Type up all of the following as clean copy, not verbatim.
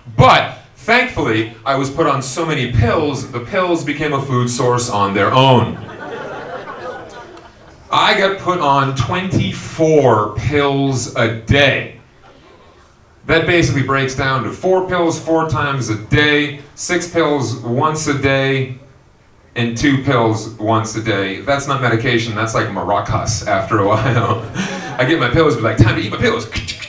But thankfully, I was put on so many pills, the pills became a food source on their own. I got put on 24 pills a day. That basically breaks down to 4 pills 4 times a day, 6 pills once a day, and 2 pills once a day. That's not medication, that's like maracas after a while. I get my pills, be like, time to eat my pills.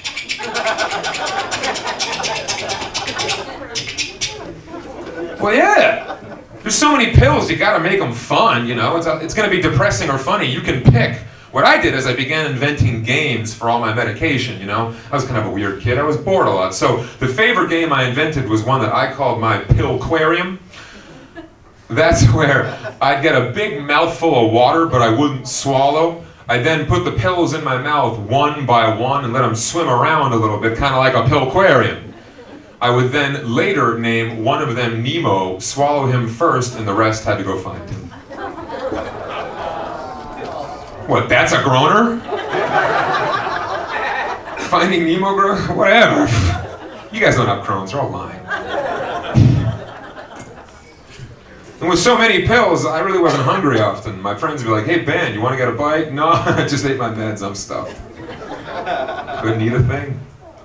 Well, yeah. There's so many pills, you gotta make them fun, you know? It's gonna be depressing or funny, you can pick. What I did is I began inventing games for all my medication, you know? I was kind of a weird kid, I was bored a lot. So the favorite game I invented was one that I called my Pillquarium. That's where I'd get a big mouthful of water, but I wouldn't swallow. I'd then put the pills in my mouth one by one and let them swim around a little bit, kind of like a Pillquarium. I would then later name one of them Nemo, swallow him first, and the rest had to go find him. What, that's a groaner? Finding Nemo groaner? Whatever. You guys don't have Crohn's, they're all lying. And with so many pills, I really wasn't hungry often. My friends would be like, hey Ben, you want to get a bite? No, I just ate my meds, I'm stuffed. Couldn't eat a thing.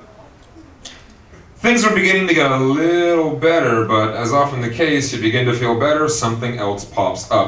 Things were beginning to get a little better, but as often the case, you begin to feel better, something else pops up.